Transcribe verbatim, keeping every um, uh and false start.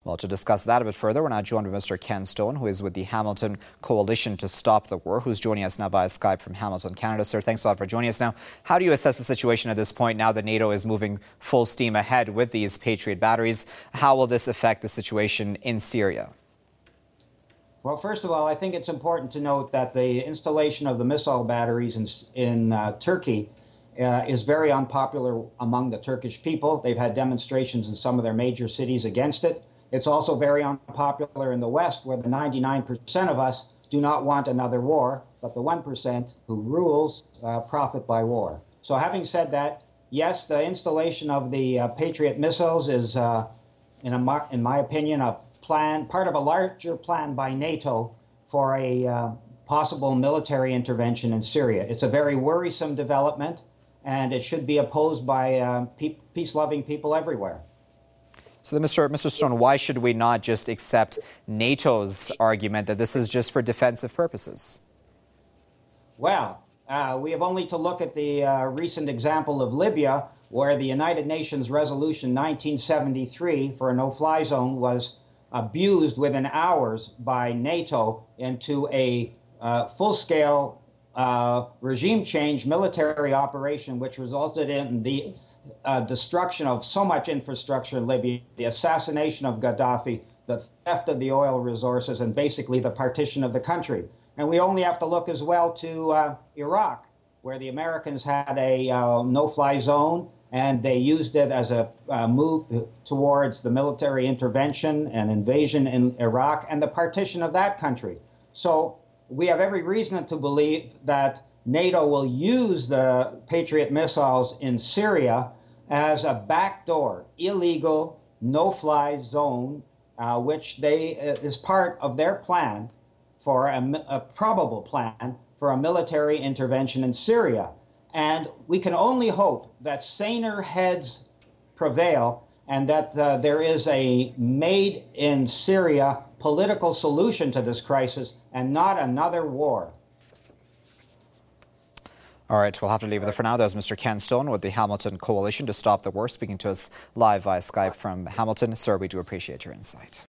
Well, to discuss that a bit further, we're now joined by Mister Ken Stone, who is with the Hamilton Coalition to Stop the War, who's joining us now via Skype from Hamilton, Canada. Sir, thanks a lot for joining us now. How do you assess the situation at this point now that NATO is moving full steam ahead with these Patriot batteries? How will this affect the situation in Syria? Well, first of all, I think it's important to note that the installation of the missile batteries in, in uh, Turkey uh, is very unpopular among the Turkish people. They've had demonstrations in some of their major cities against it. It's also very unpopular in the West, where the ninety-nine percent of us do not want another war, but the one percent who rules uh, profit by war. So having said that, yes, the installation of the uh, Patriot missiles is, uh, in, a, in my opinion, a plan, part of a larger plan by NATO for a uh, possible military intervention in Syria. It's a very worrisome development, and it should be opposed by uh, pe peace-loving people everywhere. So, Mister Mister Stone, why should we not just accept NATO's argument that this is just for defensive purposes? Well, uh, we have only to look at the uh, recent example of Libya, where the United Nations Resolution nineteen seventy-three for a no-fly zone was abused within hours by NATO into a uh, full-scale uh, regime change military operation, which resulted in the Uh, destruction of so much infrastructure in Libya, the assassination of Gaddafi, the theft of the oil resources, and basically the partition of the country. And we only have to look as well to uh, Iraq, where the Americans had a uh, no-fly zone, and they used it as a uh, move towards the military intervention and invasion in Iraq and the partition of that country. So we have every reason to believe that NATO will use the Patriot missiles in Syria as a backdoor, illegal, no-fly zone, uh, which they uh, is part of their plan for a, a probable plan for a military intervention in Syria. And we can only hope that saner heads prevail and that uh, there is a made in Syria political solution to this crisis and not another war. All right, we'll have to leave it there for now. There's Mister Ken Stone with the Hamilton Coalition to Stop the War, speaking to us live via Skype from Hamilton. Sir, we do appreciate your insight.